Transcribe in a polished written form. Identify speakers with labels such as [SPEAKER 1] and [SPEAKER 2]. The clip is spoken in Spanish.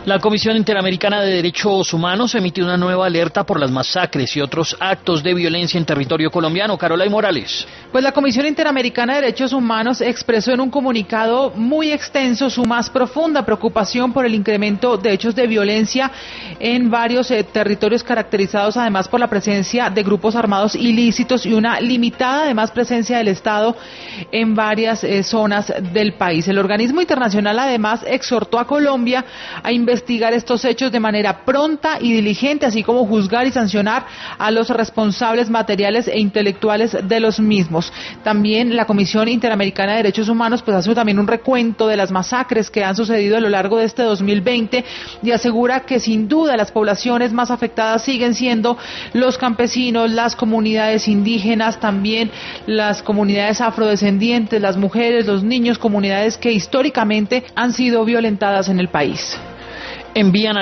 [SPEAKER 1] La Comisión Interamericana de Derechos Humanos emitió una nueva alerta por las masacres y otros actos de violencia en territorio colombiano. Carolina Morales.
[SPEAKER 2] Pues la Comisión Interamericana de Derechos Humanos expresó en un comunicado muy extenso su más profunda preocupación por el incremento de hechos de violencia en varios territorios caracterizados además por la presencia de grupos armados ilícitos y una limitada además presencia del Estado en varias zonas del país. El organismo internacional además exhortó a Colombia a investigar estos hechos de manera pronta y diligente, así como juzgar y sancionar a los responsables materiales e intelectuales de los mismos. También la Comisión Interamericana de Derechos Humanos pues hace también un recuento de las masacres que han sucedido a lo largo de este 2020 y asegura que sin duda las poblaciones más afectadas siguen siendo los campesinos, las comunidades indígenas, también las comunidades afrodescendientes, las mujeres, los niños, comunidades que históricamente han sido violentadas en el país.
[SPEAKER 1] Envían